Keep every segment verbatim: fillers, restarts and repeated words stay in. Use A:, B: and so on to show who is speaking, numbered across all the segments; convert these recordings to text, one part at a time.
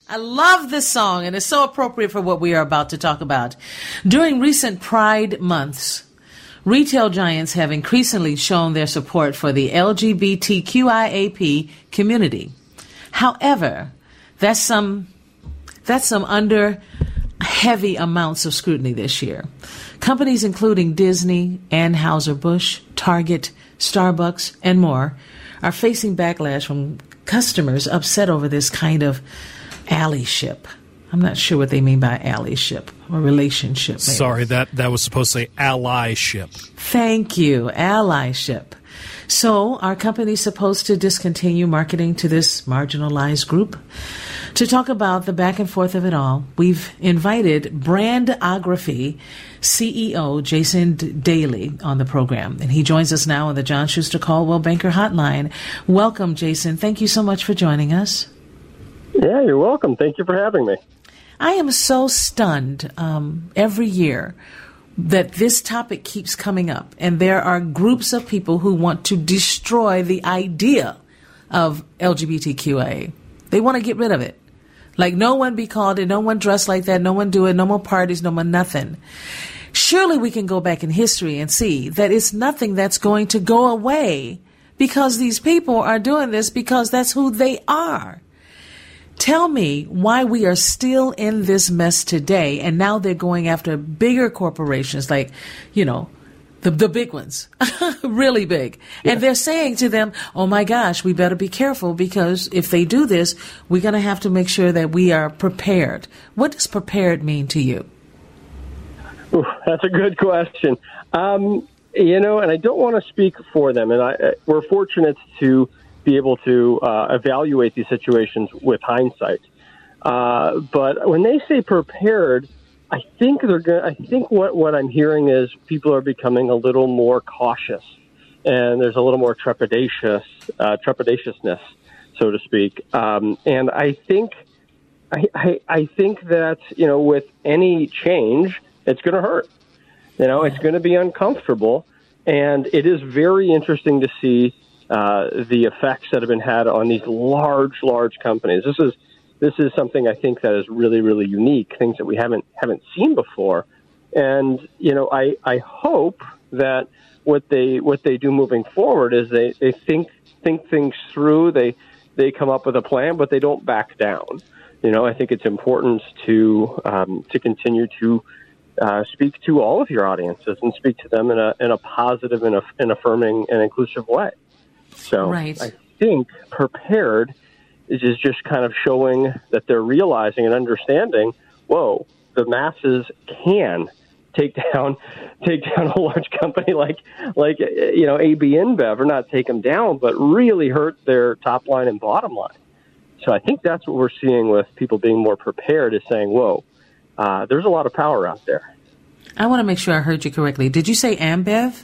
A: I love this song, and it's so appropriate for what we are about to talk about. During recent Pride months, retail giants have increasingly shown their support for the L G B T Q I A P community. However, that's some that's some under heavy amounts of scrutiny this year. Companies including Disney, Anheuser-Busch, Target, Starbucks, and more are facing backlash from customers upset over this kind of allyship. I'm not sure what they mean by allyship or relationship. Maybe.
B: Sorry, that, that was supposed to say allyship.
A: Thank you, allyship. So, are companies supposed to discontinue marketing to this marginalized group? To talk about the back and forth of it all, we've invited Brandography C E O Jason Daly on the program, and he joins us now on the John Schuster Caldwell Banker Hotline. Welcome, Jason. Thank you so much for joining us.
C: Yeah, you're welcome. Thank you for having me.
A: I am so stunned um, every year that this topic keeps coming up, and there are groups of people who want to destroy the idea of L G B T Q I A. They want to get rid of it. Like, no one be called it, no one dress like that, no one do it, no more parties, no more nothing. Surely we can go back in history and see that it's nothing that's going to go away because these people are doing this because that's who they are. Tell me why we are still in this mess today, and now they're going after bigger corporations like, you know, the the big ones, really big. Yeah. And they're saying to them, oh my gosh, we better be careful because if they do this, we're going to have to make sure that we are prepared. What does prepared mean to you?
C: Ooh, that's a good question. Um, you know, and I don't want to speak for them, and I, we're fortunate to be able to uh, evaluate these situations with hindsight. Uh, but when they say prepared, I think they're going. I think what, what I'm hearing is people are becoming a little more cautious, and there's a little more trepidatious, uh, trepidatiousness, so to speak. Um, and I think, I, I, I think that you know, with any change, it's going to hurt. You know, it's going to be uncomfortable, and it is very interesting to see Uh, the effects that have been had on these large, large companies. This is this is something I think that is really, really unique, things that we haven't haven't seen before. And you know, I, I hope that what they what they do moving forward is they, they think think things through. They they come up with a plan, but they don't back down. You know, I think it's important to um, to continue to uh, speak to all of your audiences and speak to them in a in a positive and a, an affirming and inclusive way. So
A: right.
C: I think prepared is just kind of showing that they're realizing and understanding, whoa, the masses can take down take down a large company like, like you know, A B InBev, or not take them down, but really hurt their top line and bottom line. So I think that's what we're seeing with people being more prepared, is saying, whoa, uh, there's a lot of power out there.
A: I want to make sure I heard you correctly. Did you say AmBev?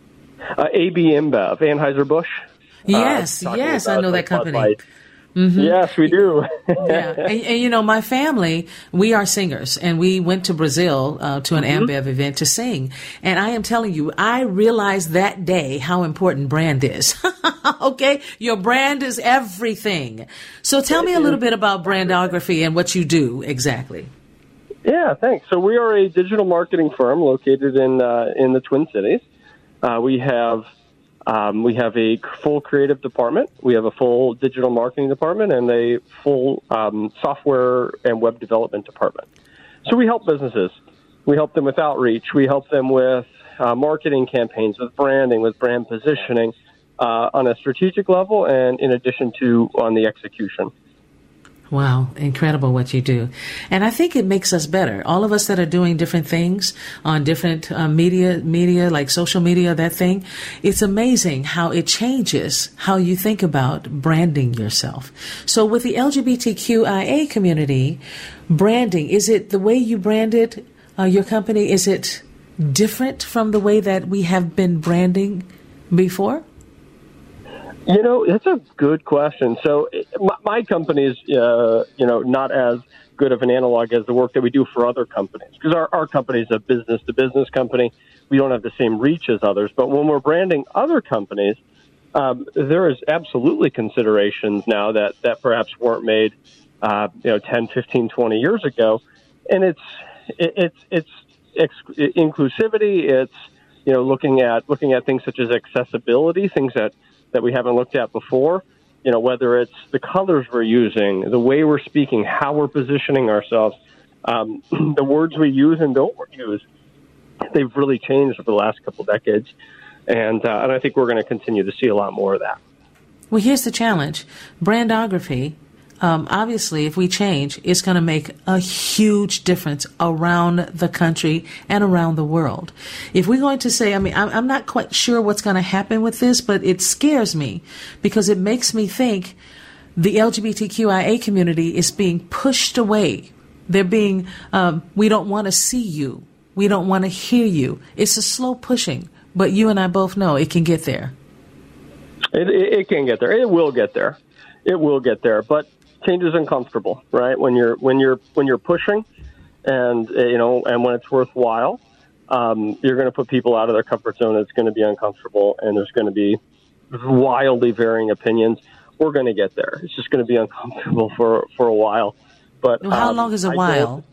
C: Uh, A B InBev, Anheuser-Busch.
A: Yes, uh, yes, I know that company.
C: Mm-hmm. Yes, we do.
A: Yeah, and, and you know, my family, we are singers, and we went to Brazil uh, to an mm-hmm. AmBev event to sing. And I am telling you, I realized that day how important brand is. Okay, your brand is everything. So tell me a little bit about Brandography and what you do exactly.
C: Yeah, thanks. So we are a digital marketing firm located in uh, in the Twin Cities. Uh, we have. Um, we have a full creative department. We have a full digital marketing department and a full um, software and web development department. So we help businesses. We help them with outreach. We help them with uh, marketing campaigns, with branding, with brand positioning uh, on a strategic level, and in addition to on the execution.
A: Wow, incredible what you do. And I think it makes us better. All of us that are doing different things on different uh, media, media like social media, that thing, it's amazing how it changes how you think about branding yourself. So with the L G B T Q I A community, branding, is it the way you branded uh, your company, is it different from the way that we have been branding before?
C: You know, that's a good question. So my, my company is, uh, you know, not as good of an analog as the work that we do for other companies, because our, our company is a business-to-business company. We don't have the same reach as others. But when we're branding other companies, um, there is absolutely considerations now that, that perhaps weren't made uh, you know, ten, fifteen, twenty years ago. And it's, it, it's, it's ex- inclusivity. It's, you know, looking at, looking at things such as accessibility, things that, that we haven't looked at before, you know, whether it's the colors we're using, the way we're speaking, how we're positioning ourselves, um, the words we use and don't use. They've really changed over the last couple decades. And, uh, and I think we're going to continue to see a lot more of that.
A: Well, here's the challenge. Brandography, um, obviously, if we change, it's going to make a huge difference around the country and around the world. If we're going to say, I mean, I'm, I'm not quite sure what's going to happen with this, but it scares me because it makes me think the L G B T Q I A community is being pushed away. They're being, um, we don't want to see you. We don't want to hear you. It's a slow pushing, but you and I both know it can get there.
C: It, it, it can get there. It will get there. It will get there. But change is uncomfortable, right? When you're when you're when you're pushing, and you know, and when it's worthwhile, um, you're going to put people out of their comfort zone. It's going to be uncomfortable, and there's going to be wildly varying opinions. We're going to get there. It's just going to be uncomfortable for for a while. But
A: well, how
C: um,
A: long is a
C: I
A: while?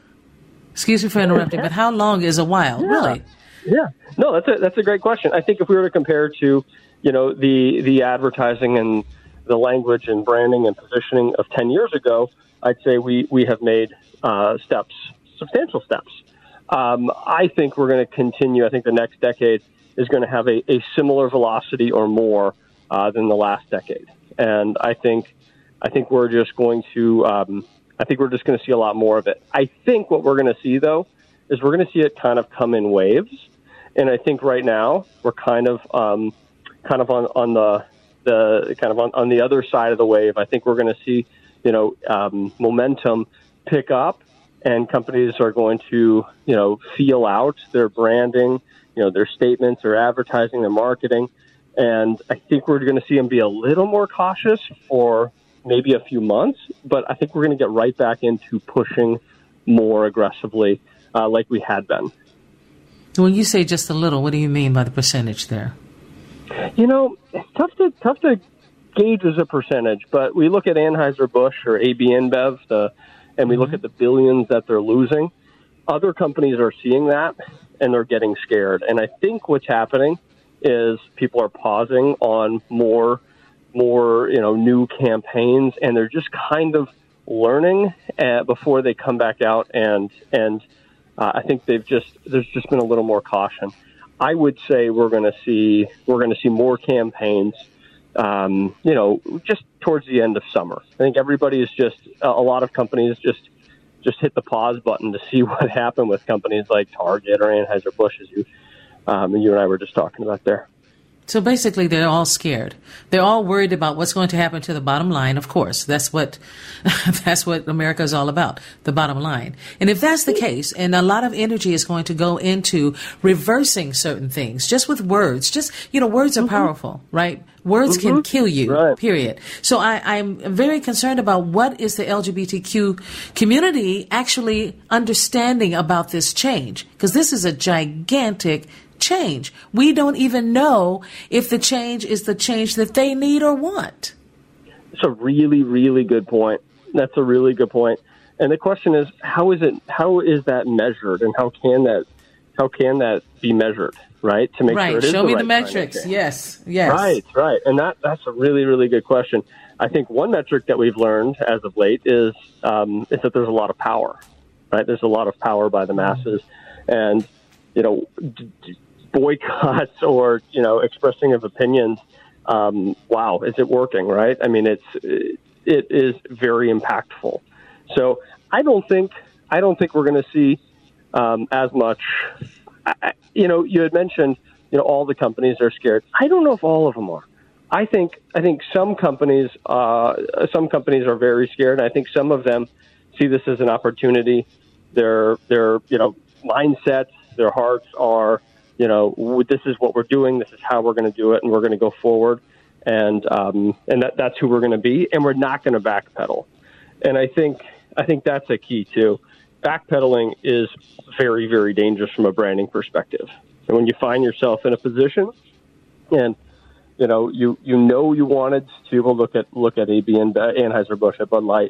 A: Excuse me for interrupting, but how long is a while?
C: Yeah.
A: Really?
C: Yeah. No, that's a that's a great question. I think if we were to compare to, you know, the the advertising and the language and branding and positioning of ten years ago, I'd say we, we have made uh, steps, substantial steps. Um, I think we're going to continue. I think the next decade is going to have a, a similar velocity or more uh, than the last decade. And I think I think we're just going to um, I think we're just going to see a lot more of it. I think what we're going to see, though, is we're going to see it kind of come in waves. And I think right now we're kind of um, kind of on, on the the kind of on, on the other side of the wave. I think we're going to see, you know, um, momentum pick up, and companies are going to, you know, feel out their branding, you know, their statements, their advertising, their marketing. And I think we're going to see them be a little more cautious for maybe a few months, but I think we're going to get right back into pushing more aggressively uh, like we had been.
A: When you say just a little, what do you mean by the percentage there?
C: You know, it's tough to tough to gauge as a percentage, but we look at Anheuser-Busch or A B InBev, the, and we mm-hmm. look at the billions that they're losing. Other companies are seeing that, and they're getting scared. And I think what's happening is people are pausing on more, more you know, new campaigns, and they're just kind of learning uh, before they come back out. And and uh, I think they've just there's just been a little more caution. I would say we're going to see we're going to see more campaigns, um, you know, just towards the end of summer. I think everybody is just a lot of companies just just hit the pause button to see what happened with companies like Target or Anheuser-Busch, as you um, you and I were just talking about there.
A: So basically, they're all scared. They're all worried about what's going to happen to the bottom line. Of course, that's what that's what America is all about, the bottom line. And if that's the case, and a lot of energy is going to go into reversing certain things, just with words, just, you know, words are mm-hmm. powerful, right? Words mm-hmm. can kill you, right. Period. So I, I'm very concerned about what is the L G B T Q community actually understanding about this change, because this is a gigantic change. We don't even know if the change is the change that they need or want.
C: It's a really, really good point. That's a really good point. And the question is, how is it? How is that measured, and how can that? How can that be measured? Right, to make
A: right.
C: sure it is
A: Show
C: the
A: me
C: right
A: the metrics. Yes, yes.
C: Right, right. And that that's a really, really good question. I think one metric that we've learned as of late is um, is that there's a lot of power. Right, there's a lot of power by the masses, and you know. D- d- boycotts or, you know, expressing of opinions. Um, wow. Is it working? Right. I mean, it's, it is very impactful. So I don't think, I don't think we're going to see um, as much, I, you know, you had mentioned, you know, all the companies are scared. I don't know if all of them are. I think, I think some companies, uh, some companies are very scared. I think some of them see this as an opportunity. Their, their, you know, mindsets, their hearts are, you know, this is what we're doing. This is how we're going to do it, and we're going to go forward. And um, and that, that's who we're going to be, and we're not going to backpedal. And I think I think that's a key too. Backpedaling is very, very dangerous from a branding perspective. And when you find yourself in a position, and you know you you know you wanted to look at look at A B and Anheuser-Busch, at Bud Light,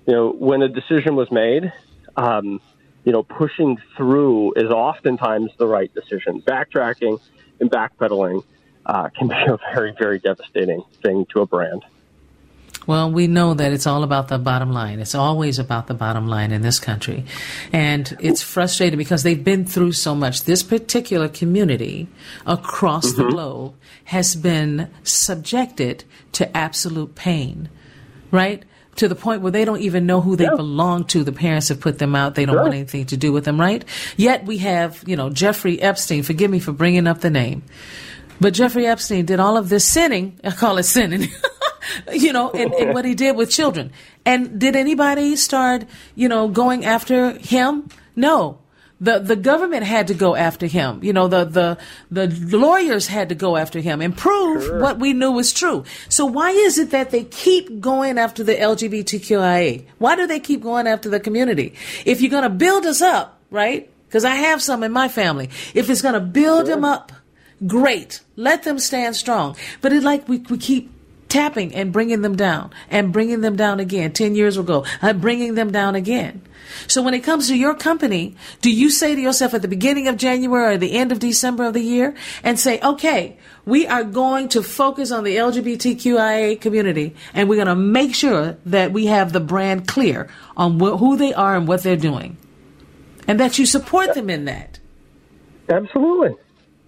C: you know, when a decision was made, um, you know, pushing through is oftentimes the right decision. Backtracking and backpedaling uh, can be a very, very devastating thing to a brand.
A: Well, we know that it's all about the bottom line. It's always about the bottom line in this country. And it's frustrating because they've been through so much. This particular community across mm-hmm. the globe has been subjected to absolute pain, right? To the point where they don't even know who they yeah. belong to. The parents have put them out. They don't sure. want anything to do with them, right? Yet we have, you know, Jeffrey Epstein. Forgive me for bringing up the name. But Jeffrey Epstein did all of this sinning. I call it sinning. You know, and, and what he did with children. And did anybody start, you know, going after him? No. The the government had to go after him. You know, the the, the lawyers had to go after him and prove sure. what we knew was true. So why is it that they keep going after the L G B T Q I A? Why do they keep going after the community? If you're going to build us up, right? Because I have some in my family. If it's going to build sure. them up, great. Let them stand strong. But it's like we, we keep tapping and bringing them down and bringing them down again. Ten years ago, I'm bringing them down again. So when it comes to your company, do you say to yourself at the beginning of January or the end of December of the year and say, okay, we are going to focus on the L G B T Q I A community and we're going to make sure that we have the brand clear on wh- who they are and what they're doing and that you support them in that?
C: Absolutely.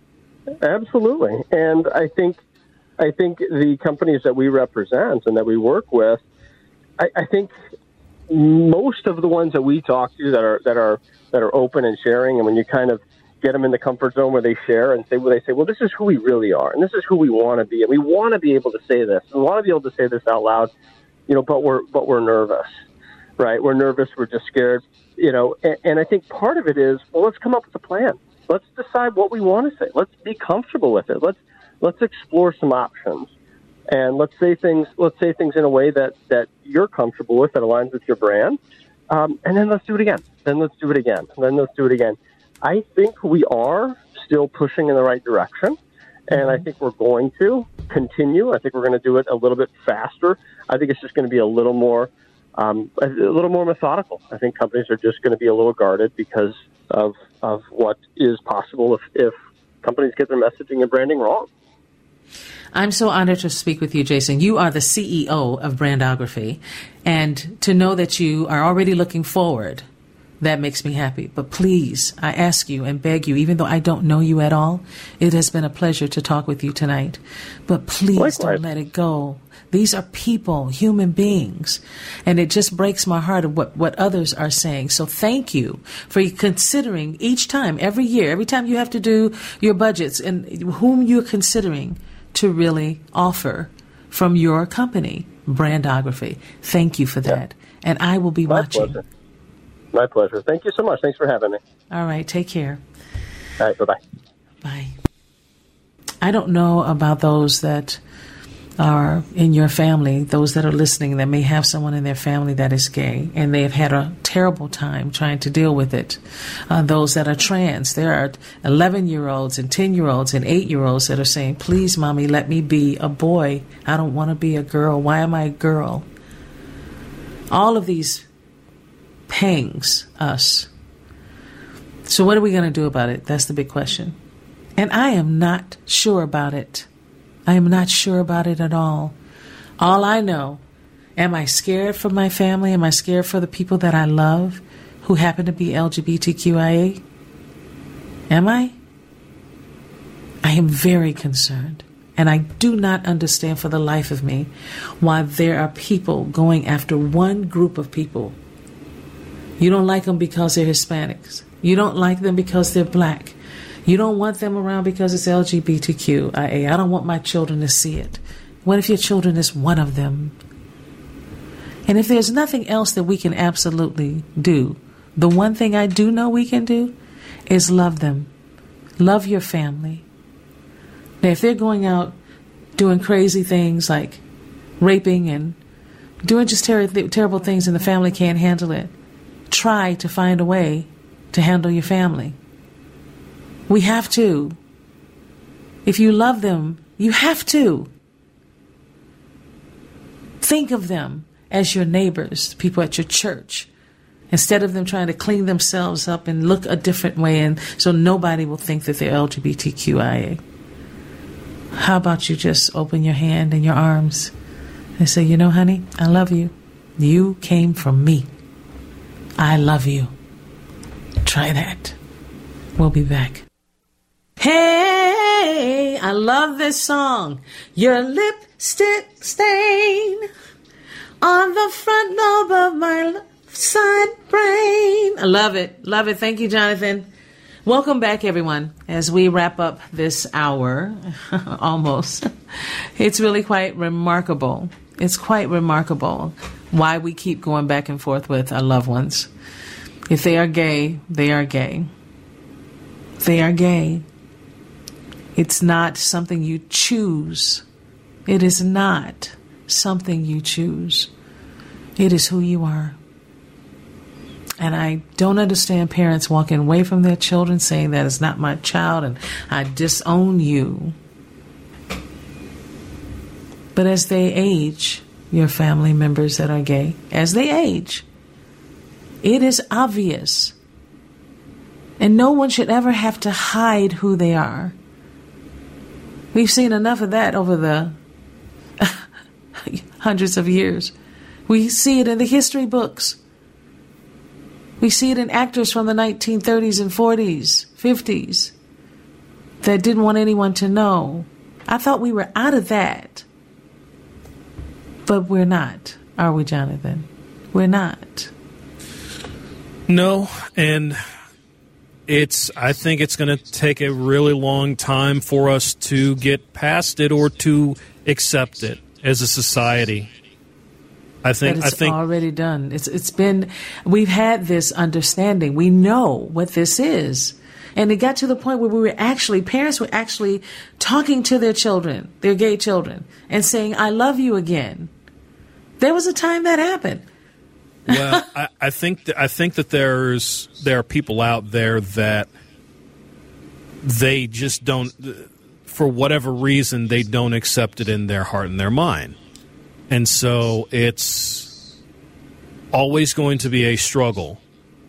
C: Absolutely. And I think I think the companies that we represent and that we work with, I, I think most of the ones that we talk to that are that are that are open and sharing, and when you kind of get them in the comfort zone where they share and say, well, they say, well, this is who we really are, and this is who we want to be, and we want to be able to say this, and we want to be able to say this out loud, you know, but we're but we're nervous, right? We're nervous, we're just scared, you know, and, and I think part of it is, well, let's come up with a plan. Let's decide what we want to say. Let's be comfortable with it. Let's Let's explore some options, and let's say things. Let's say things in a way that, that you're comfortable with, that aligns with your brand, um, and then let's do it again. Then let's do it again. Then let's do it again. I think we are still pushing in the right direction, and I think we're going to continue. I think we're going to do it a little bit faster. I think it's just going to be a little more, um, a little more methodical. I think companies are just going to be a little guarded because of of what is possible if, if companies get their messaging and branding wrong.
A: I'm so honored to speak with you, Jason. You are the C E O of Brandography, and to know that you are already looking forward, that makes me happy. But please, I ask you and beg you, even though I don't know you at all, it has been a pleasure to talk with you tonight. But please Likewise. Don't let it go. These are people, human beings, and it just breaks my heart of what, what others are saying. So thank you for considering each time, every year, every time you have to do your budgets, and whom you're considering to really offer from your company, Brandography. Thank you for that. Yeah. And I will be My watching.
C: Pleasure. My pleasure. Thank you so much. Thanks for having me.
A: All right. Take care.
C: All right. Bye-bye.
A: Bye. I don't know about those that are in your family, those that are listening that may have someone in their family that is gay and they have had a terrible time trying to deal with it. Uh, those that are trans, there are eleven-year-olds and ten-year-olds and eight-year-olds that are saying, please, mommy, let me be a boy. I don't want to be a girl. Why am I a girl? All of these pangs us. So what are we going to do about it? That's the big question. And I am not sure about it. I am not sure about it at all. All I know, am I scared for my family? Am I scared for the people that I love who happen to be L G B T Q I A? Am I? I am very concerned. And I do not understand for the life of me why there are people going after one group of people. You don't like them because they're Hispanics. You don't like them because they're black. You don't want them around because it's L G B T Q I A. I don't want my children to see it. What if your children is one of them? And if there's nothing else that we can absolutely do, the one thing I do know we can do is love them. Love your family. Now, if they're going out doing crazy things like raping and doing just ter- terrible things and the family can't handle it, try to find a way to handle your family. We have to. If you love them, you have to. Think of them as your neighbors, people at your church, instead of them trying to clean themselves up and look a different way, and so nobody will think that they're L G B T Q I A. How about you just open your hand and your arms and say, you know, honey, I love you. You came from me. I love you. Try that. We'll be back. Hey, I love this song. Your lipstick stain on the front lobe of my left side brain. I love it. Love it. Thank you, Jonathan. Welcome back, everyone, as we wrap up this hour, almost. It's really quite remarkable. It's quite remarkable why we keep going back and forth with our loved ones. If they are gay, they are gay. They are gay. It's not something you choose. It is not something you choose. It is who you are. And I don't understand parents walking away from their children saying that is not my child and I disown you. But as they age, your family members that are gay, as they age, it is obvious. And no one should ever have to hide who they are. We've seen enough of that over the hundreds of years. We see it in the history books. We see it in actors from the nineteen thirties and forties, fifties that didn't want anyone to know. I thought we were out of that. But we're not, are we, Jonathan? We're not.
B: No, and it's. I think it's going to take a really long time for us to get past it or to accept it as a society. I think
A: but it's
B: I think
A: already done. It's it's been. We've had this understanding. We know what this is, and it got to the point where we were actually parents were actually talking to their children, their gay children, and saying, "I love you" again. There was a time that happened.
B: Well, I, I think that, I think that there's there are people out there that they just don't, for whatever reason, they don't accept it in their heart and their mind. And so it's always going to be a struggle.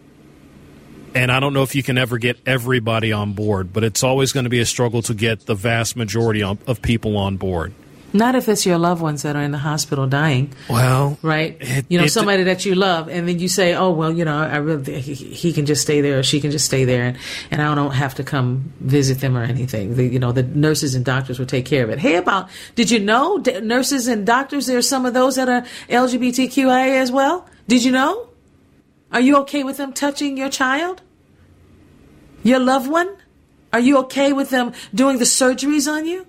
B: And I don't know if you can ever get everybody on board, but it's always going to be a struggle to get the vast majority of people on board.
A: Not if it's your loved ones that are in the hospital dying.
B: Well,
A: right?
B: It,
A: you know,
B: it,
A: somebody that you love, and then you say, "Oh, well, you know, I really he, he can just stay there, or she can just stay there, and, and I don't have to come visit them or anything." The, you know, the nurses and doctors will take care of it. Hey, about did you know d- nurses and doctors? There are some of those that are L G B T Q I A as well. Did you know? Are you okay with them touching your child, your loved one? Are you okay with them doing the surgeries on you?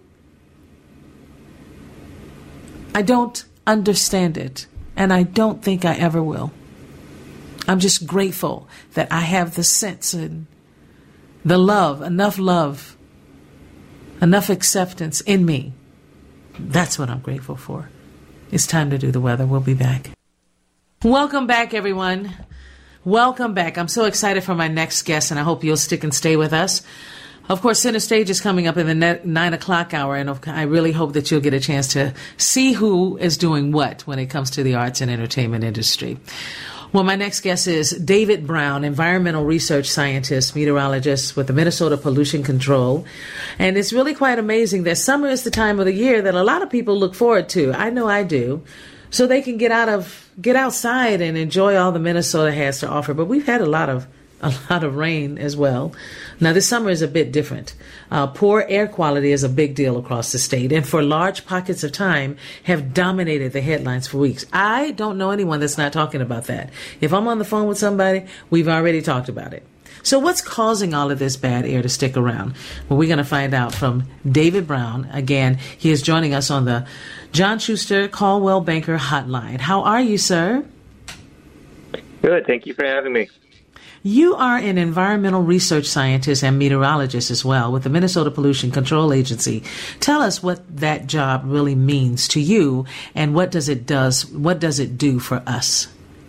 A: I don't understand it, and I don't think I ever will. I'm just grateful that I have the sense and the love, enough love, enough acceptance in me. That's what I'm grateful for. It's time to do the weather. We'll be back. Welcome back, everyone. Welcome back. I'm so excited for my next guest, and I hope you'll stick and stay with us. Of course, Center Stage is coming up in the ne- nine o'clock hour, and I really hope that you'll get a chance to see who is doing what when it comes to the arts and entertainment industry. Well, my next guest is David Brown, environmental research scientist, meteorologist with the Minnesota Pollution Control. And it's really quite amazing that summer is the time of the year that a lot of people look forward to. I know I do. So they can get out of get outside and enjoy all the Minnesota has to offer. But we've had a lot of a lot of rain as well. Now, this summer is a bit different. Uh, poor air quality is a big deal across the state, and for large pockets of time have dominated the headlines for weeks. I don't know anyone that's not talking about that. If I'm on the phone with somebody, we've already talked about it. So what's causing all of this bad air to stick around? Well, we're going to find out from David Brown. Again, he is joining us on the John Schuster Coldwell Banker Hotline. How are you, sir?
D: Good. Thank you for having me.
A: You are an environmental research scientist and meteorologist as well with the Minnesota Pollution Control Agency. Tell us what that job really means to you, and what does it does what does it do for us?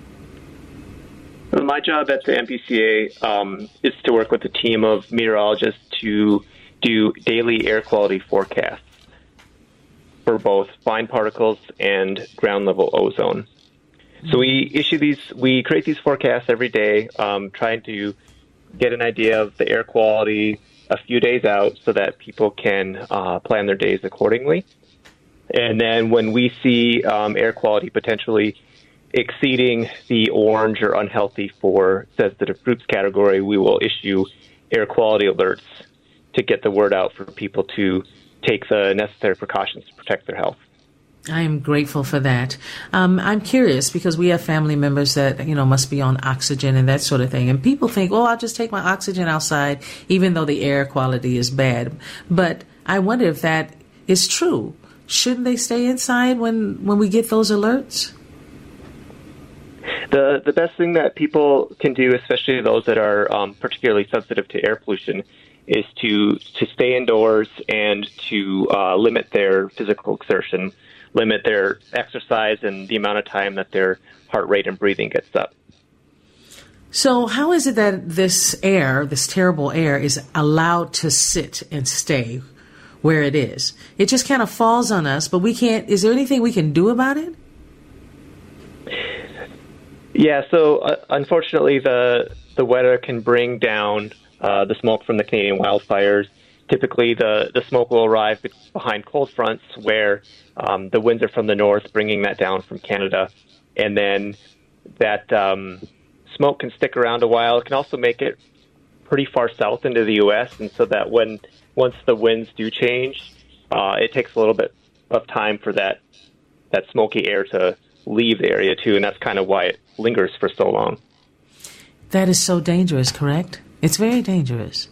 D: My job at the M P C A um, is to work with a team of meteorologists to do daily air quality forecasts for both fine particles and ground level ozone. So we issue these, we create these forecasts every day, um, trying to get an idea of the air quality a few days out so that people can uh, plan their days accordingly. And then when we see um, air quality potentially exceeding the orange or unhealthy for sensitive groups category, we will issue air quality alerts to get the word out for people to take the necessary precautions to protect their health.
A: I am grateful for that. Um, I'm curious because we have family members that, you know, must be on oxygen and that sort of thing. And people think, oh, I'll just take my oxygen outside, even though the air quality is bad. But I wonder if that is true. Shouldn't they stay inside when, when we get those alerts?
D: The the best thing that people can do, especially those that are um, particularly sensitive to air pollution, is to to stay indoors and to uh, limit their physical exertion, limit their exercise and the amount of time that their heart rate and breathing gets up.
A: So how is it that this air, this terrible air, is allowed to sit and stay where it is? It just kind of falls on us, but we can't, is there anything we can do about it?
D: Yeah, so uh, unfortunately the the weather can bring down uh, the smoke from the Canadian wildfires. Typically the, the smoke will arrive behind cold fronts where um, the winds are from the north, bringing that down from Canada. And then that um, smoke can stick around a while. It can also make it pretty far south into the U S, and so that when once the winds do change, uh, it takes a little bit of time for that that smoky air to leave the area too, and that's kind of why it lingers for so long.
A: That is so dangerous, correct? It's very dangerous.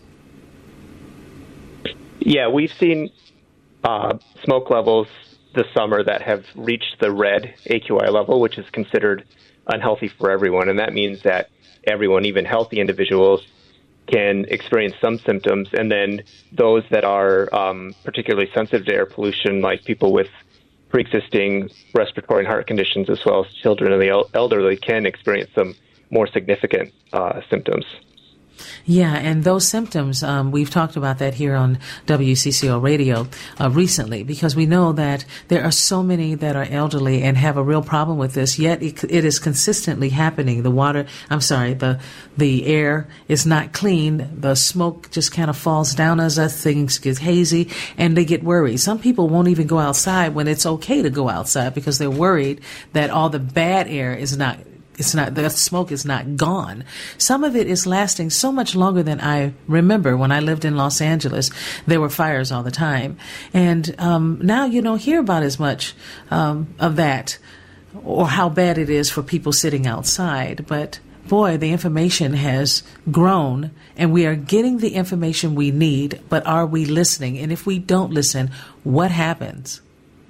D: Yeah, we've seen uh, smoke levels this summer that have reached the red A Q I level, which is considered unhealthy for everyone, and that means that everyone, even healthy individuals, can experience some symptoms, and then those that are um, particularly sensitive to air pollution, like people with pre-existing respiratory and heart conditions, as well as children and the el- elderly, can experience some more significant uh, symptoms.
A: Yeah, and those symptoms, um, we've talked about that here on W C C O Radio uh, recently, because we know that there are so many that are elderly and have a real problem with this, yet it, it is consistently happening. The water, I'm sorry, the the air is not clean. The smoke just kind of falls down as us, things get hazy, and they get worried. Some people won't even go outside when it's okay to go outside because they're worried that all the bad air is not It's not, the smoke is not gone. Some of it is lasting so much longer than I remember. When I lived in Los Angeles, there were fires all the time. And um, now you don't hear about as much um, of that or how bad it is for people sitting outside. But boy, the information has grown and we are getting the information we need, but are we listening? And if we don't listen, what happens?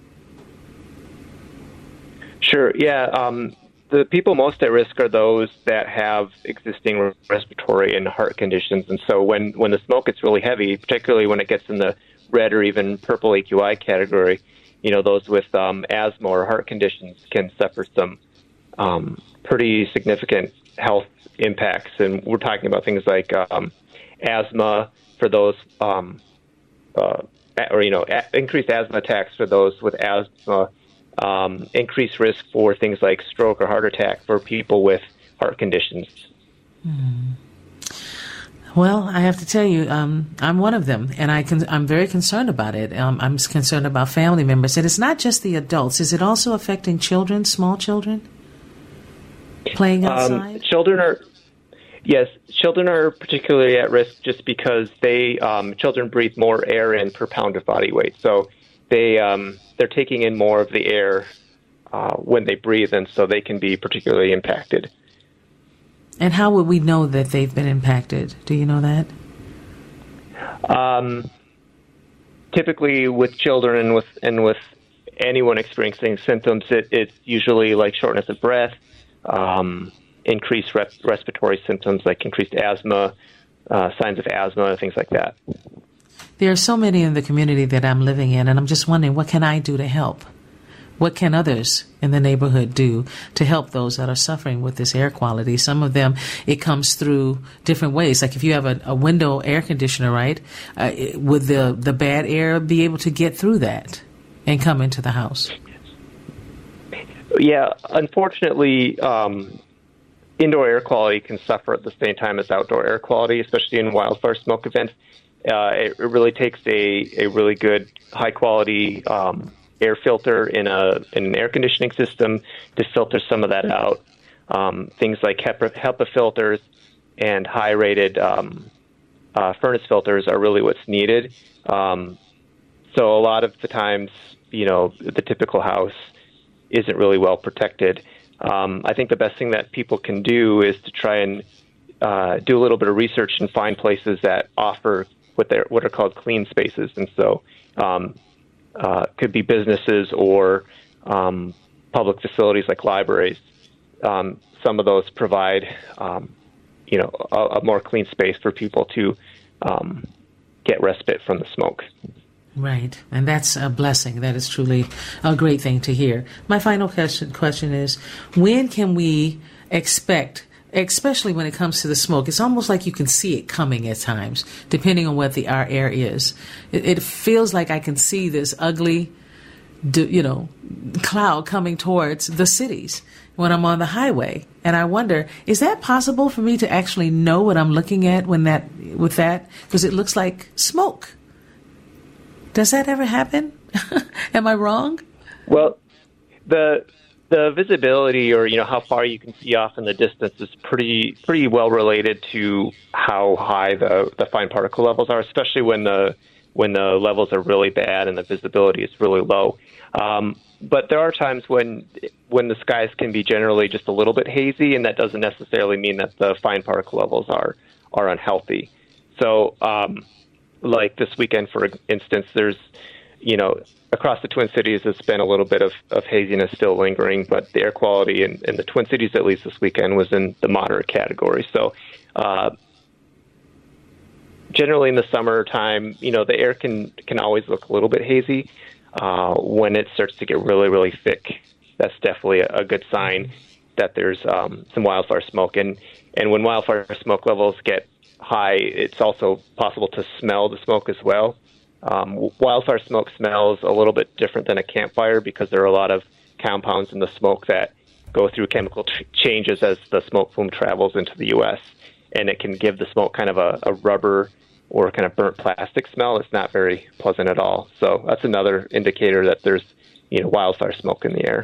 D: Sure, yeah. Um The people most at risk are those that have existing respiratory and heart conditions. And so when, when the smoke gets really heavy, particularly when it gets in the red or even purple A Q I category, you know, those with um, asthma or heart conditions can suffer some um, pretty significant health impacts. And we're talking about things like um, asthma for those, um, uh, or, you know, a- increased asthma attacks for those with asthma, Um, increased risk for things like stroke or heart attack for people with heart conditions.
A: Hmm. Well, I have to tell you, um, I'm one of them, and I can, I'm very concerned about it. Um, I'm concerned about family members. And it's not just the adults. Is it also affecting children, small children, playing outside?
D: Um, children are, yes, children are particularly at risk just because they, um, children breathe more air in per pound of body weight. So they, um, they're taking in more of the air uh, when they breathe, and so they can be particularly impacted.
A: And how would we know that they've been impacted? Do you know that?
D: Um, typically, with children and with and with anyone experiencing symptoms, it, it's usually like shortness of breath, um, increased rep- respiratory symptoms like increased asthma, uh, signs of asthma, things like that.
A: There are so many in the community that I'm living in, and I'm just wondering, what can I do to help? What can others in the neighborhood do to help those that are suffering with this air quality? Some of them, it comes through different ways. Like if you have a, a window air conditioner, right, uh, it, would the, the bad air be able to get through that and come into the house?
D: yeah, unfortunately, um, indoor air quality can suffer at the same time as outdoor air quality, especially in wildfire smoke events. Uh, it, it really takes a, a really good, high-quality um, air filter in a in an air conditioning system to filter some of that out. Um, things like HEPA, HEPA filters and high-rated um, uh, furnace filters are really what's needed. Um, so a lot of the times, you know, the typical house isn't really well protected. Um, I think the best thing that people can do is to try and uh, do a little bit of research and find places that offer what they're what are called clean spaces, and so um, uh, could be businesses or um, public facilities like libraries. Um, some of those provide, um, you know, a, a more clean space for people to um, get respite from the smoke.
A: Right, and that's a blessing. That is truly a great thing to hear. My final question, question is, when can we expect, especially when it comes to the smoke, it's almost like you can see it coming at times, depending on what the our air is. It, it feels like I can see this ugly, you know, cloud coming towards the cities when I'm on the highway. And I wonder, is that possible for me to actually know what I'm looking at when that with that? Because it looks like smoke. Does that ever happen? Am I wrong?
D: Well, the the visibility, or you know how far you can see off in the distance, is pretty pretty well related to how high the, the fine particle levels are, especially when the when the levels are really bad and the visibility is really low. Um, but there are times when when the skies can be generally just a little bit hazy, and that doesn't necessarily mean that the fine particle levels are are unhealthy. So. Um, Like this weekend, for instance, there's, you know, across the Twin Cities, there's been a little bit of, of haziness still lingering, but the air quality in, in the Twin Cities, at least this weekend, was in the moderate category. So uh, generally in the summertime, you know, the air can, can always look a little bit hazy. Uh, when it starts to get really, really thick, that's definitely a, a good sign that there's um, some wildfire smoke. And, and when wildfire smoke levels get high, it's also possible to smell the smoke as well. Um, wildfire smoke smells a little bit different than a campfire because there are a lot of compounds in the smoke that go through chemical ch- changes as the smoke plume travels into the U S, and it can give the smoke kind of a, a rubber or kind of burnt plastic smell. It's not very pleasant at all. So that's another indicator that there's, you know, wildfire smoke in the air.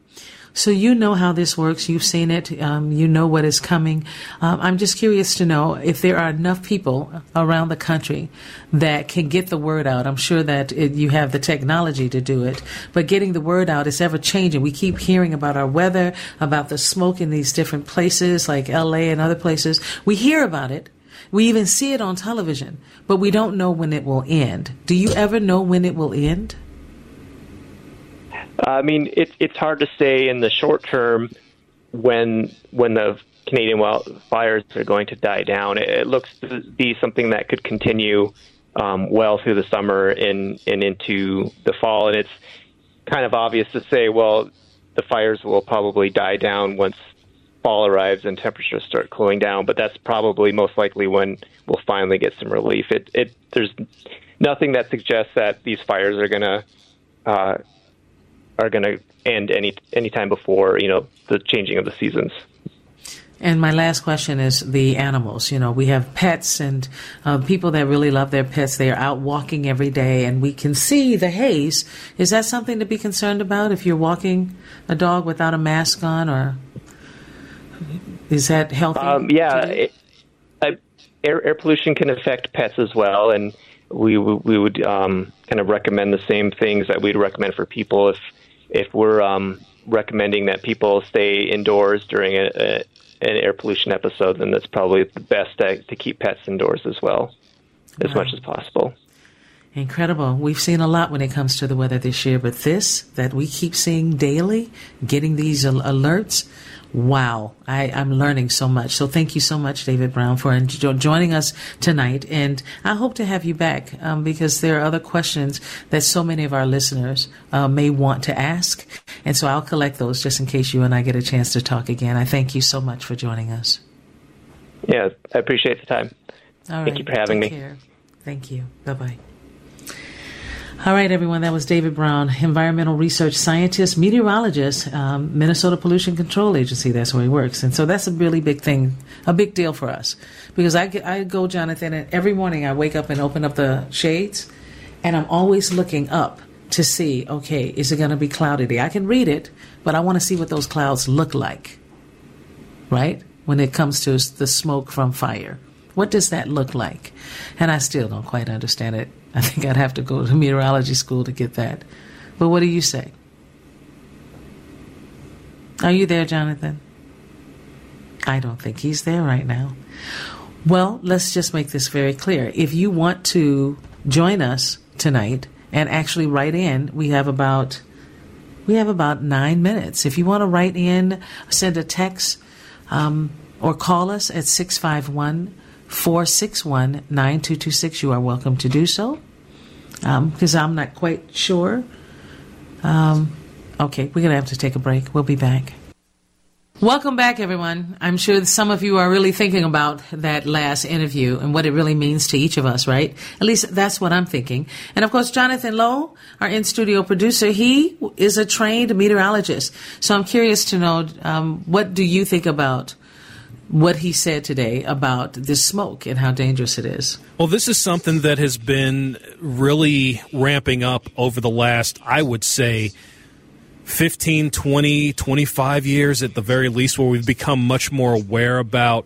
A: So you know how this works. You've seen it. Um, you know what is coming. Um, I'm just curious to know if there are enough people around the country that can get the word out. I'm sure that it, you have the technology to do it, but getting the word out is ever changing. We keep hearing about our weather, about the smoke in these different places like L A and other places. We hear about it. We even see it on television, but we don't know when it will end. Do you ever know when it will end?
D: I mean, it's it's hard to say in the short term when when the Canadian wildfires are going to die down. It, it looks to be something that could continue um, well through the summer and, and into the fall. And it's kind of obvious to say, well, the fires will probably die down once fall arrives and temperatures start cooling down. But that's probably most likely when we'll finally get some relief. It, it there's nothing that suggests that these fires are going to uh, are going to end any any time before, you know, the changing of the seasons.
A: And my last question is the animals. You know, we have pets and uh, people that really love their pets. They are out walking every day, and we can see the haze. Is that something to be concerned about if you're walking a dog without a mask on, or is that healthy?
D: Um, yeah, it, I, air, air pollution can affect pets as well, and we we would um, kind of recommend the same things that we'd recommend for people if if we're um, recommending that people stay indoors during a, a, an air pollution episode. Then that's probably the best to, to keep pets indoors as well, as wow. much as possible.
A: Incredible. We've seen a lot when it comes to the weather this year, but this that we keep seeing daily, getting these al- alerts. Wow, I, I'm learning so much. So thank you so much, David Brown, for jo- joining us tonight. And I hope to have you back um, because there are other questions that so many of our listeners uh, may want to ask. And so I'll collect those just in case you and I get a chance to talk again. I thank you so much for joining us.
D: Yeah, I appreciate the time.
A: All right.
D: Thank you for having
A: Take
D: me.
A: Care. Thank you. Bye-bye. All right, everyone. That was David Brown, environmental research scientist, meteorologist, um, Minnesota Pollution Control Agency. That's where he works. And so that's a really big thing, a big deal for us. Because I, get, I go, Jonathan, and every morning I wake up and open up the shades, and I'm always looking up to see, okay, is it going to be cloudy today? I can read it, but I want to see what those clouds look like, right? When it comes to the smoke from fire. What does that look like? And I still don't quite understand it. I think I'd have to go to meteorology school to get that. But what do you say? Are you there, Jonathan? I don't think he's there right now. Well, let's just make this very clear. If you want to join us tonight and actually write in, we have about we have about nine minutes. If you want to write in, send a text um, or call us at six five one, four six one, nine two two six. You are welcome to do so, because um, I'm not quite sure. Um, okay, we're going to have to take a break. We'll be back. Welcome back, everyone. I'm sure some of you are really thinking about that last interview and what it really means to each of us, right? At least that's what I'm thinking. And, of course, Jonathan Lowe, our in-studio producer, he is a trained meteorologist. So I'm curious to know, um, what do you think about what he said today about this smoke and how dangerous it is?
B: Well, this is something that has been really ramping up over the last, I would say, fifteen, twenty, twenty-five years at the very least, where we've become much more aware about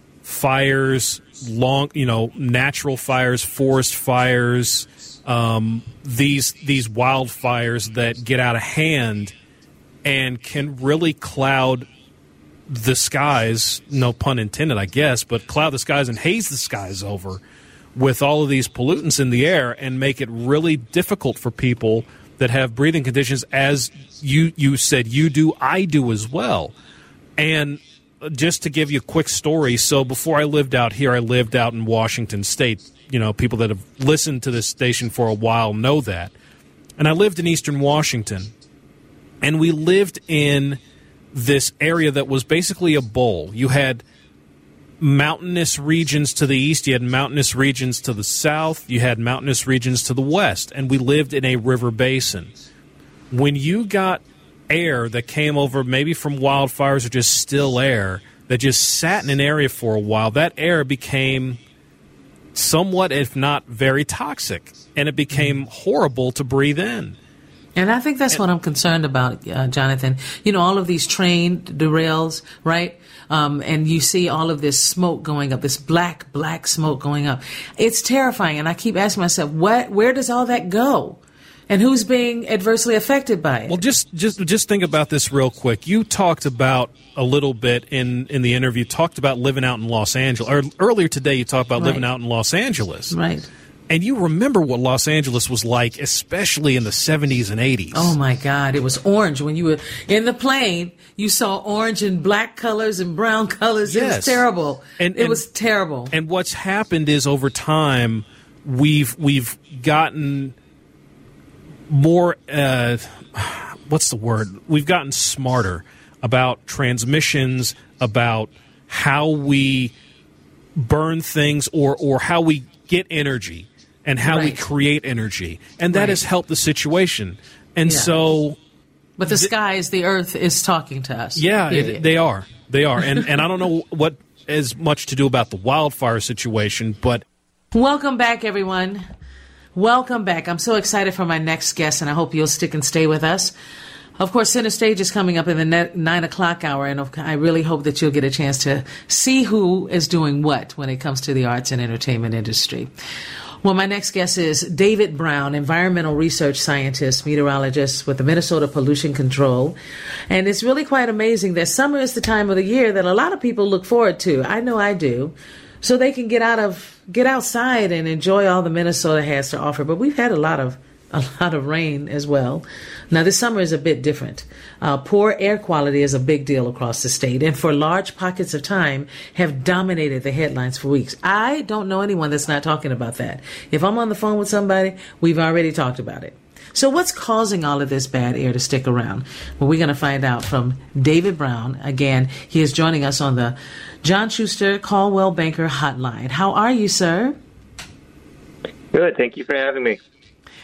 B: fires, long, you know, natural fires, forest fires, um, these these wildfires that get out of hand and can really cloud the skies, no pun intended, I guess, but cloud the skies and haze the skies over with all of these pollutants in the air and make it really difficult for people that have breathing conditions, as you, you said you do, I do as well. And just to give you a quick story, so before I lived out here, I lived out in Washington State. You know, people that have listened to this station for a while know that. And I lived in eastern Washington. And we lived in this area that was basically a bowl. You had mountainous regions to the east, you had mountainous regions to the south, you had mountainous regions to the west, and we lived in a river basin. When you got air that came over maybe from wildfires or just still air that just sat in an area for a while, that air became somewhat, if not very toxic, and it became horrible to breathe in.
A: And I think that's what I'm concerned about, uh, Jonathan. You know, all of these train derails, right? Um, and you see all of this smoke going up, this black, black smoke going up. It's terrifying. And I keep asking myself, what, where does all that go? And who's being adversely affected by it?
B: Well, just just just think about this real quick. You talked about a little bit in, in the interview, talked about living out in Los Angeles. Or earlier today, you talked about right. living out in Los Angeles.
A: Right.
B: And you remember what Los Angeles was like, especially in the seventies and eighties.
A: Oh, my God. It was orange. When you were in the plane, you saw orange and black colors and brown colors. Yes. It was terrible. And, it and, was terrible.
B: And what's happened is over time, we've we've gotten more, uh, what's the word? We've gotten smarter about transmissions, about how we burn things or, or how we get energy. And how right. we create energy. And that right. has helped the situation. And yeah. so...
A: But the th- skies, the earth is talking to us.
B: Yeah, it, they are. They are. And and I don't know what has much to do about the wildfire situation, but...
A: Welcome back, everyone. Welcome back. I'm so excited for my next guest, and I hope you'll stick and stay with us. Of course, Center Stage is coming up in the ne- nine o'clock hour, and I really hope that you'll get a chance to see who is doing what when it comes to the arts and entertainment industry. Well, my next guest is David Brown, environmental research scientist, meteorologist with the Minnesota Pollution Control. And it's really quite amazing that summer is the time of the year that a lot of people look forward to. I know I do. So they can get out of get outside and enjoy all the Minnesota has to offer. But we've had a lot of a lot of rain as well. Now, this summer is a bit different. Uh, poor air quality is a big deal across the state, and for large pockets of time have dominated the headlines for weeks. I don't know anyone that's not talking about that. If I'm on the phone with somebody, we've already talked about it. So what's causing all of this bad air to stick around? Well, we're going to find out from David Brown. Again, he is joining us on the John Schuster Coldwell Banker Hotline. How are you, sir?
D: Good. Thank you for having me.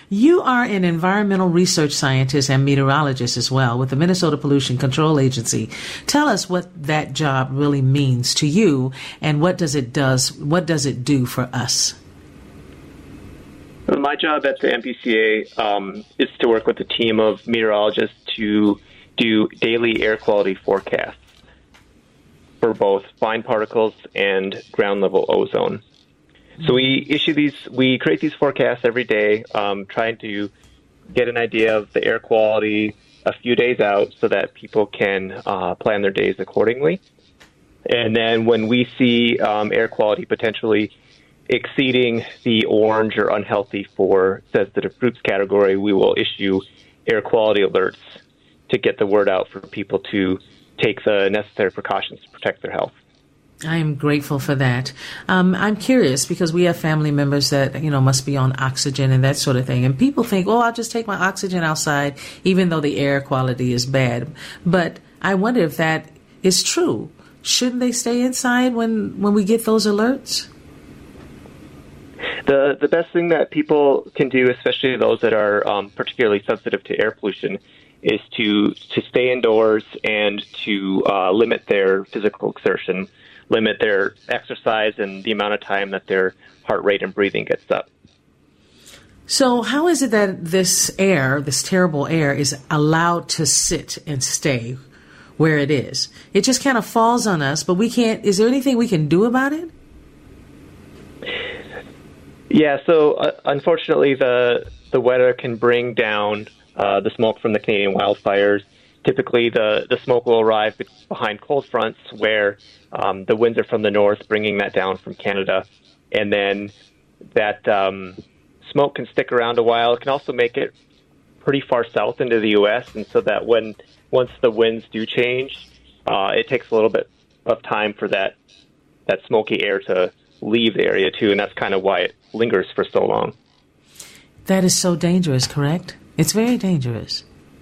A: You are an environmental research scientist and meteorologist as well with the Minnesota Pollution Control Agency. Tell us what that job really means to you, and what does it does what does it do for us?
D: Well, my job at the M P C A um, is to work with a team of meteorologists to do daily air quality forecasts for both fine particles and ground level ozone. So we issue these, we create these forecasts every day, um, trying to get an idea of the air quality a few days out so that people can uh, plan their days accordingly. And then when we see um, air quality potentially exceeding the orange or unhealthy for sensitive groups category, we will issue air quality alerts to get the word out for people to take the necessary precautions to protect their health.
A: I am grateful for that. Um, I'm curious because we have family members that, you know, must be on oxygen and that sort of thing. And people think, oh, I'll just take my oxygen outside, even though the air quality is bad. But I wonder if that is true. Shouldn't they stay inside when, when we get those alerts?
D: The the best thing that people can do, especially those that are um, particularly sensitive to air pollution, is to, to stay indoors and to uh, limit their physical exertion, limit their exercise and the amount of time that their heart rate and breathing gets up.
A: So how is it that this air, this terrible air, is allowed to sit and stay where it is? It just kind of falls on us, but we can't, is there anything we can do about it?
D: Yeah, so uh, unfortunately the the weather can bring down uh, the smoke from the Canadian wildfires. Typically the, the smoke will arrive behind cold fronts where um, the winds are from the north, bringing that down from Canada. And then that um, smoke can stick around a while. It can also make it pretty far south into the U S, and so that when once the winds do change, uh, it takes a little bit of time for that that smoky air to leave the area too, and that's kind of why it lingers for so long.
A: That is so dangerous, correct? It's very dangerous.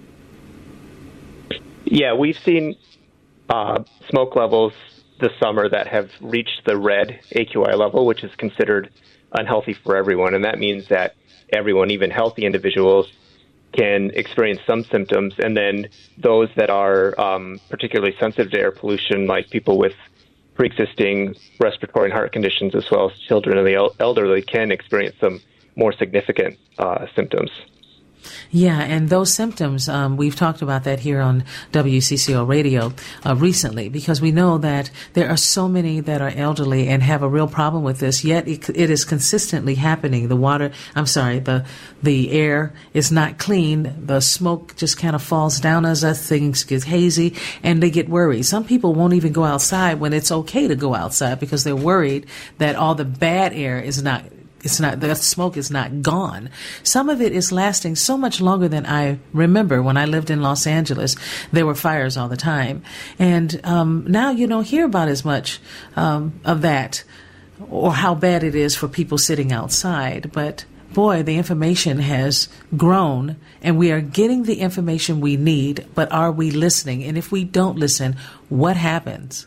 D: Yeah, we've seen uh, smoke levels this summer that have reached the red A Q I level, which is considered unhealthy for everyone, and that means that everyone, even healthy individuals, can experience some symptoms, and then those that are um, particularly sensitive to air pollution, like people with pre-existing respiratory and heart conditions, as well as children and the el- elderly, can experience some more significant uh, symptoms.
A: Yeah, and those symptoms, um, we've talked about that here on W C C O Radio uh, recently, because we know that there are so many that are elderly and have a real problem with this, yet it, it is consistently happening. The water, I'm sorry, the the air is not clean. The smoke just kind of falls down as us, things get hazy, and they get worried. Some people won't even go outside when it's okay to go outside because they're worried that all the bad air is not It's not, the smoke is not gone. Some of it is lasting so much longer than I remember. When I lived in Los Angeles, there were fires all the time. And um, now you don't hear about as much um, of that or how bad it is for people sitting outside. But boy, the information has grown, and we are getting the information we need, but are we listening? And if we don't listen, what happens?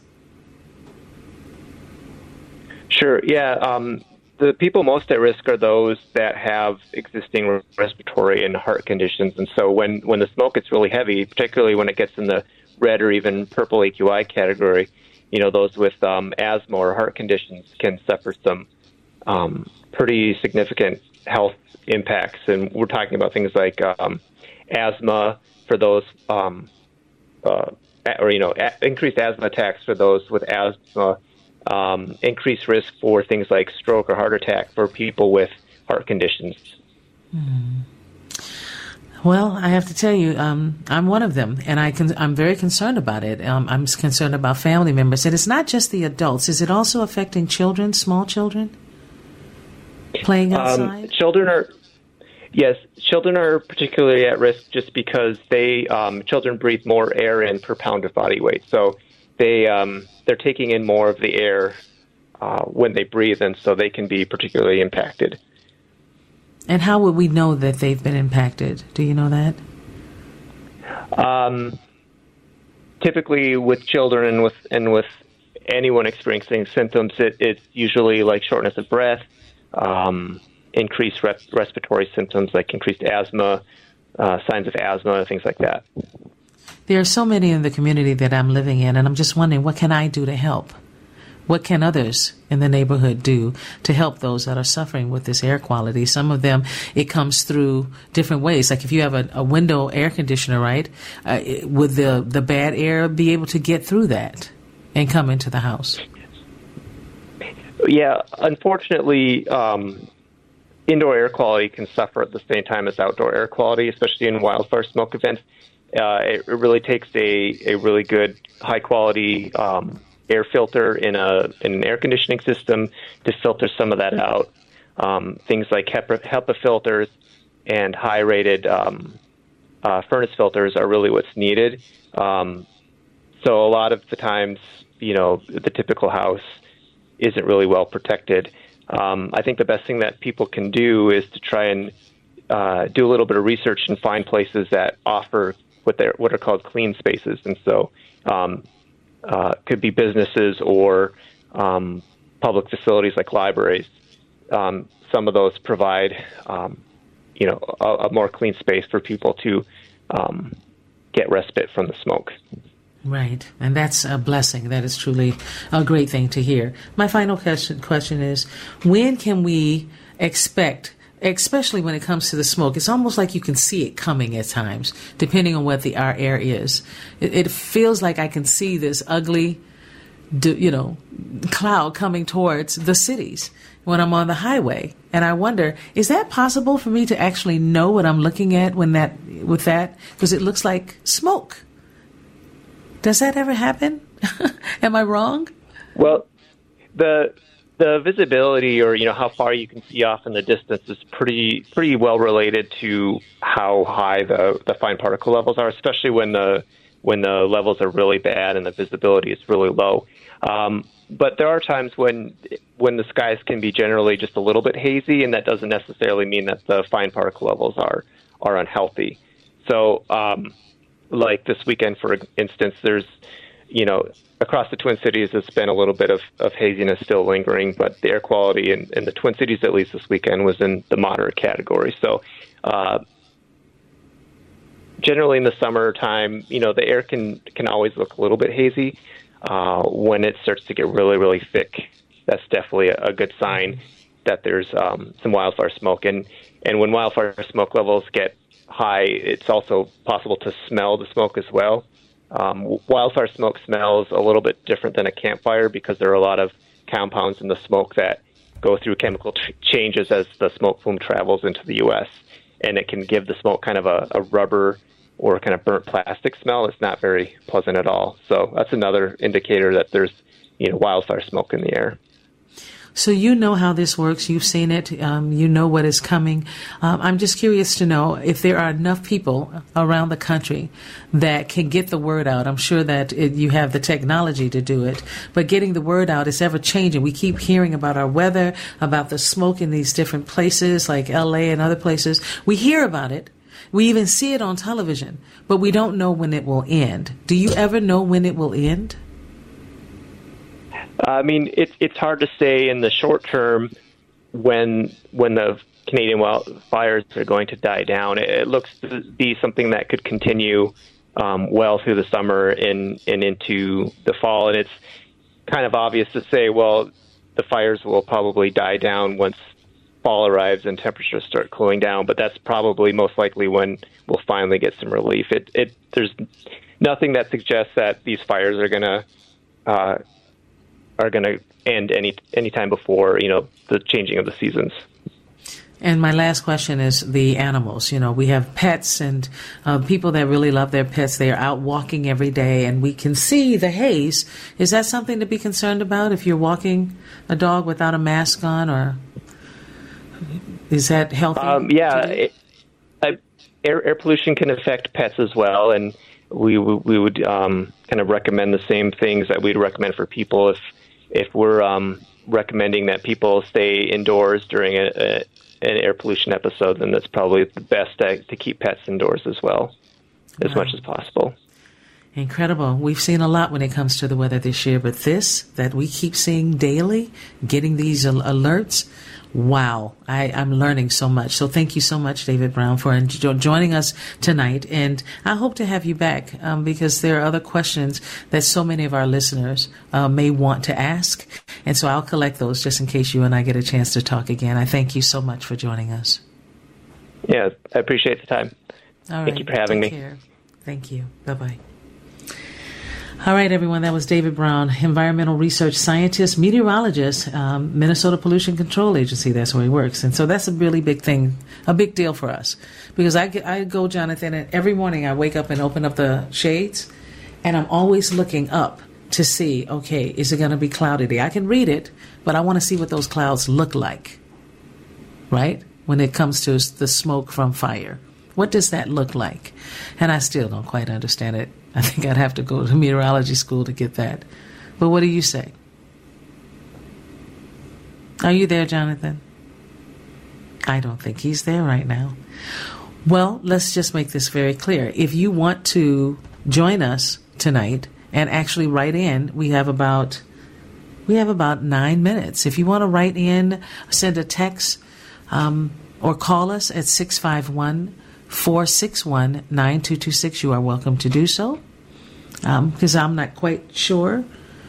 D: Sure, yeah. Um The people most at risk are those that have existing respiratory and heart conditions. And so when, when the smoke gets really heavy, particularly when it gets in the red or even purple A Q I category, you know, those with um, asthma or heart conditions can suffer some um, pretty significant health impacts. And we're talking about things like um, asthma for those, um, uh, or, you know, a- increased asthma attacks for those with asthma, Um, increased risk for things like stroke or heart attack for people with heart conditions.
A: Hmm. Well, I have to tell you, um, I'm one of them, and I can, I'm very concerned about it. Um, I'm concerned about family members. And it's not just the adults. Is it also affecting children, small children, playing outside?
D: Um, children are, yes, children are particularly at risk just because they, um, children breathe more air in per pound of body weight. So they, um, they're taking in more of the air uh, when they breathe, and so they can be particularly impacted.
A: And how would we know that they've been impacted? Do you know that?
D: Um, typically, with children and with and with anyone experiencing symptoms, it, it's usually like shortness of breath, um, increased rep- respiratory symptoms like increased asthma, uh, signs of asthma, things like that.
A: There are so many in the community that I'm living in, and I'm just wondering, what can I do to help? What can others in the neighborhood do to help those that are suffering with this air quality? Some of them, it comes through different ways. Like if you have a, a window air conditioner, right, uh, it, would the, the bad air be able to get through that and come into the house?
D: Yeah, unfortunately, um, indoor air quality can suffer at the same time as outdoor air quality, especially in wildfire smoke events. Uh, it, it really takes a, a really good, high-quality um, air filter in a in an air conditioning system to filter some of that out. Um, things like HEPA, HEPA filters and high-rated um, uh, furnace filters are really what's needed. Um, so a lot of the times, you know, the typical house isn't really well protected. Um, I think the best thing that people can do is to try and uh, do a little bit of research and find places that offer what they're what are called clean spaces, and so um, uh, could be businesses or um, public facilities like libraries. Um, some of those provide, um, you know, a, a more clean space for people to um, get respite from the smoke.
A: Right, and that's a blessing. That is truly a great thing to hear. My final question, question is, when can we expect, especially when it comes to the smoke, it's almost like you can see it coming at times, depending on what the our air is. It, it feels like I can see this ugly, you know, cloud coming towards the cities when I'm on the highway. And I wonder, is that possible for me to actually know what I'm looking at when that with that? Because it looks like smoke. Does that ever happen? Am I wrong?
D: Well, the the visibility, or you know how far you can see off in the distance, is pretty pretty well related to how high the, the fine particle levels are, especially when the when the levels are really bad and the visibility is really low. Um, but there are times when when the skies can be generally just a little bit hazy, and that doesn't necessarily mean that the fine particle levels are are unhealthy. So. Um, Like this weekend, for instance, there's, you know, across the Twin Cities, there's been a little bit of, of haziness still lingering, but the air quality in, in the Twin Cities, at least this weekend, was in the moderate category. So uh, generally in the summertime, you know, the air can, can always look a little bit hazy. Uh, when it starts to get really, really thick, that's definitely a, a good sign that there's um, some wildfire smoke. And, and when wildfire smoke levels get high, it's also possible to smell the smoke as well. Um, wildfire smoke smells a little bit different than a campfire because there are a lot of compounds in the smoke that go through chemical t- changes as the smoke plume travels into the U S, and it can give the smoke kind of a, a rubber or kind of burnt plastic smell. It's not very pleasant at all. So that's another indicator that there's, you know, wildfire smoke in the air.
A: So you know how this works. You've seen it. Um, you know what is coming. Um, I'm just curious to know if there are enough people around the country that can get the word out. I'm sure that it, you have the technology to do it, but getting the word out is ever changing. We keep hearing about our weather, about the smoke in these different places like L A and other places. We hear about it. We even see it on television, but we don't know when it will end. Do you ever know when it will end?
D: I mean, it's it's hard to say in the short term when when the Canadian wildfires are going to die down. It, it looks to be something that could continue um, well through the summer and, and into the fall. And it's kind of obvious to say, well, the fires will probably die down once fall arrives and temperatures start cooling down. But that's probably most likely when we'll finally get some relief. It, it there's nothing that suggests that these fires are going to uh, are going to end any any time before, you know, the changing of the seasons.
A: And my last question is the animals. You know, we have pets and uh, people that really love their pets. They are out walking every day, and we can see the haze. Is that something to be concerned about if you're walking a dog without a mask on, or is that healthy?
D: Um, yeah, it, I, air, air pollution can affect pets as well, and we we would um, kind of recommend the same things that we'd recommend for people if if we're um, recommending that people stay indoors during a, a, an air pollution episode, then that's probably the best to, to keep pets indoors as well, as wow. much as possible.
A: Incredible. We've seen a lot when it comes to the weather this year, but this that we keep seeing daily, getting these al- alerts, Wow, I, I'm learning so much. So thank you so much, David Brown, for jo- joining us tonight. And I hope to have you back um, because there are other questions that so many of our listeners uh, may want to ask. And so I'll collect those just in case you and I get a chance to talk again. I thank you so much for joining us.
D: Yeah, I appreciate the time.
A: All right.
D: Thank you for having
A: Take
D: me.
A: Care. Thank you. Bye-bye. All right, everyone. That was David Brown, environmental research scientist, meteorologist, um, Minnesota Pollution Control Agency. That's where he works. And so that's a really big thing, a big deal for us. Because I, get, I go, Jonathan, and every morning I wake up and open up the shades, and I'm always looking up to see, okay, is it going to be cloudy today? I can read it, but I want to see what those clouds look like, right? When it comes to the smoke from fire. What does that look like? And I still don't quite understand it. I think I'd have to go to meteorology school to get that. But what do you say? Are you there, Jonathan? I don't think he's there right now. Well, let's just make this very clear. If you want to join us tonight and actually write in, we have about we have about nine minutes. If you want to write in, send a text um, or call us at six five one, four six one, nine two two six. You are welcome to do so. Because um, I'm not quite sure.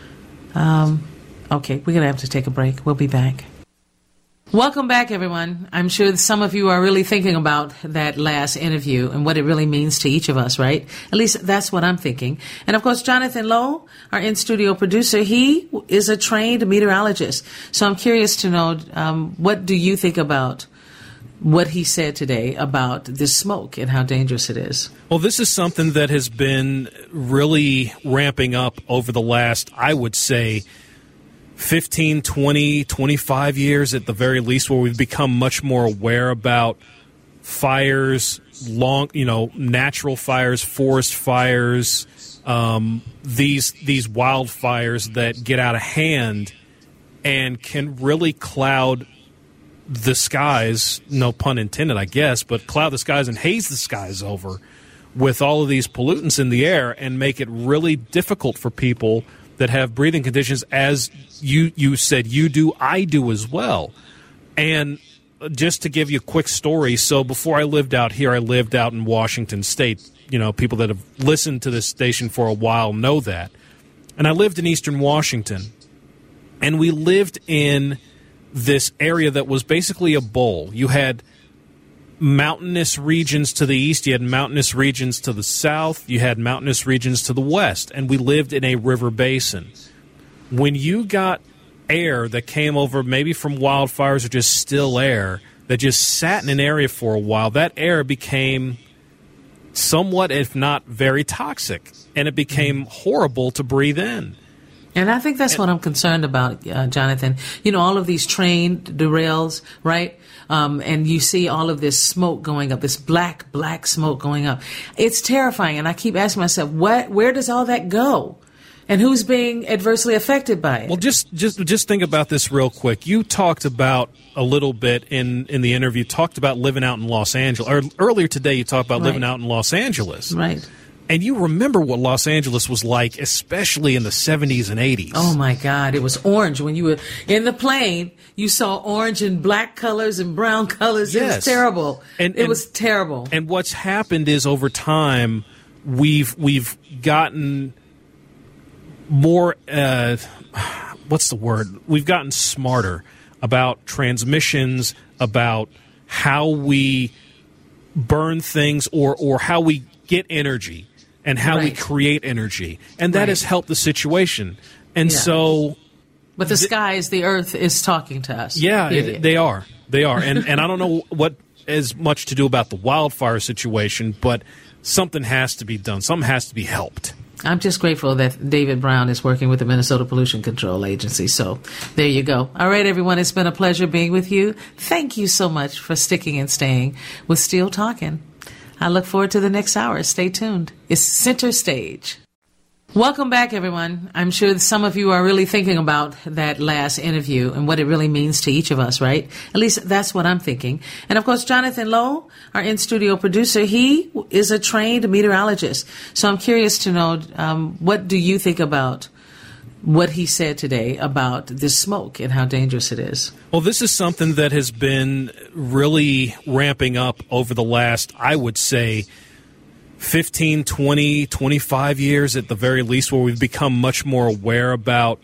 A: Um, okay, we're going to have to take a break. We'll be back. Welcome back, everyone. I'm sure that some of you are really thinking about that last interview and what it really means to each of us, right? At least that's what I'm thinking. And, of course, Jonathan Lowe, our in-studio producer, he is a trained meteorologist. So I'm curious to know, um, what do you think about what he said today about the smoke and how dangerous it is?
B: Well, this is something that has been really ramping up over the last, I would say, fifteen, twenty, twenty-five years at the very least, where we've become much more aware about fires, long, you know, natural fires, forest fires, um, these these wildfires that get out of hand and can really cloud the skies, no pun intended, I guess, but cloud the skies and haze the skies over with all of these pollutants in the air and make it really difficult for people that have breathing conditions, as you, you said you do, I do as well. And just to give you a quick story, so before I lived out here, I lived out in Washington State. You know, people that have listened to this station for a while know that. And I lived in eastern Washington. And we lived in this area that was basically a bowl. You had mountainous regions to the east, you had mountainous regions to the south, you had mountainous regions to the west, and we lived in a river basin. When you got air that came over maybe from wildfires or just still air that just sat in an area for a while, that air became somewhat, if not very toxic, and it became horrible to breathe in.
A: And I think that's what I'm concerned about, uh, Jonathan. You know, all of these train derails, right? Um, and you see all of this smoke going up, this black, black smoke going up. It's terrifying. And I keep asking myself, what, where does all that go? And who's being adversely affected by it?
B: Well, just just just think about this real quick. You talked about a little bit in, in the interview, talked about living out in Los Angeles. Or earlier today, you talked about
A: right.
B: living out in Los Angeles.
A: Right.
B: And you remember what Los Angeles was like, especially in the seventies and eighties.
A: Oh, my God. It was orange. When you were in the plane, you saw orange and black colors and brown colors. Yes. It was terrible. And, it and, was terrible.
B: And what's happened is over time, we've we've gotten more, uh, what's the word? We've gotten smarter about transmissions, about how we burn things or, or how we get energy. And how right. we create energy. And that right. has helped the situation. And yeah. so...
A: But the th- skies, the earth is talking to us.
B: Yeah, it, they are. They are. And and I don't know what has much to do about the wildfire situation, but something has to be done. Something has to be helped.
A: I'm just grateful that David Brown is working with the Minnesota Pollution Control Agency. So there you go. All right, everyone. It's been a pleasure being with you. Thank you so much for sticking and staying with Still Talking. I look forward to the next hour. Stay tuned. It's Center Stage. Welcome back, everyone. I'm sure some of you are really thinking about that last interview and what it really means to each of us, right? At least that's what I'm thinking. And, of course, Jonathan Lowe, our in-studio producer, he is a trained meteorologist. So I'm curious to know, um, what do you think about what he said today about this smoke and how dangerous it is.
B: Well, this is something that has been really ramping up over the last, I would say, fifteen, twenty, twenty-five years at the very least, where we've become much more aware about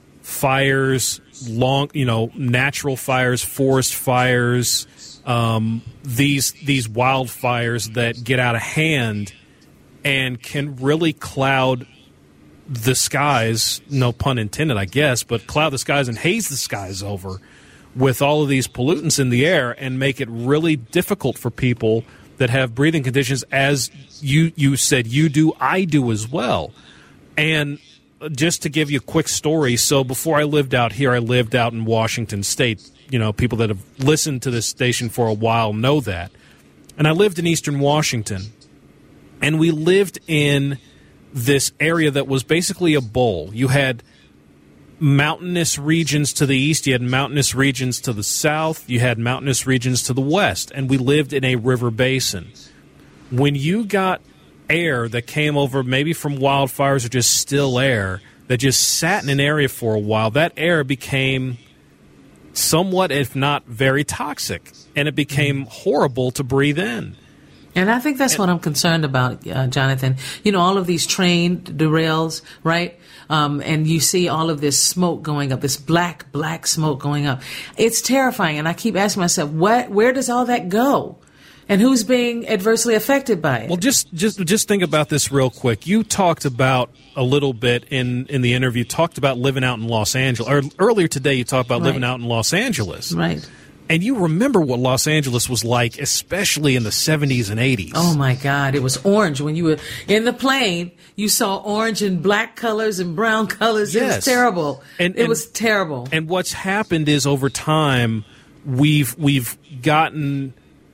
B: fires, long, you know, natural fires, forest fires, um, these these wildfires that get out of hand and can really cloud the skies, no pun intended, I guess, but cloud the skies and haze the skies over with all of these pollutants in the air and make it really difficult for people that have breathing conditions, as you, you said you do, I do as well. And just to give you a quick story, so before I lived out here, I lived out in Washington State. You know, people that have listened to this station for a while know that. And I lived in eastern Washington, and we lived in this area that was basically a bowl. You had mountainous regions to the east, you had mountainous regions to the south, you had mountainous regions to the west, and we lived in a river basin. When you got air that came over maybe from wildfires or just still air that just sat in an area for a while, that air became somewhat, if not very toxic, and it became horrible to breathe in.
A: And I think that's what I'm concerned about, uh, Jonathan. You know, all of these train derails, right? Um, and you see all of this smoke going up, this black, black smoke going up. It's terrifying. And I keep asking myself, what, where does all that go? And who's being adversely affected by it?
B: Well, just just just think about this real quick. You talked about a little bit in, in the interview, talked about living out in Los Angeles. Or earlier today, you talked about
A: right.
B: living out in Los Angeles.
A: Right.
B: And you remember what Los Angeles was like, especially in the seventies and eighties.
A: Oh, my God. It was orange. When you were in the plane, you saw orange and black colors and brown colors.
B: Yes.
A: It was terrible.
B: And,
A: it
B: and,
A: was terrible.
B: And what's happened is over time, we've we've gotten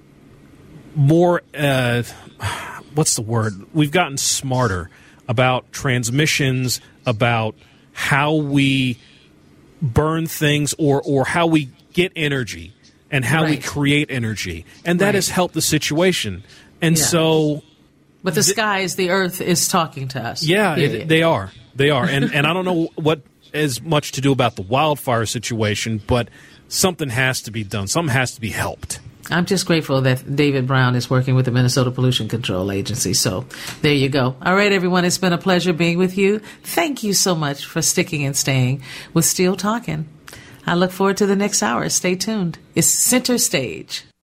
B: more, uh, what's the word? We've gotten smarter about transmissions, about how we burn things or, or how we get energy. And how right. we create energy. And that right. has helped the situation. And yeah. so...
A: But the th- skies, the earth is talking to us.
B: Yeah, it, they are. They are. And and I don't know what has much to do about the wildfire situation, but something has to be done. Something has to be helped.
A: I'm just grateful that David Brown is working with the Minnesota Pollution Control Agency. So there you go. All right, everyone. It's been a pleasure being with you. Thank you so much for sticking and staying with Still Talking. I look forward to the next hour. Stay tuned. It's Center Stage.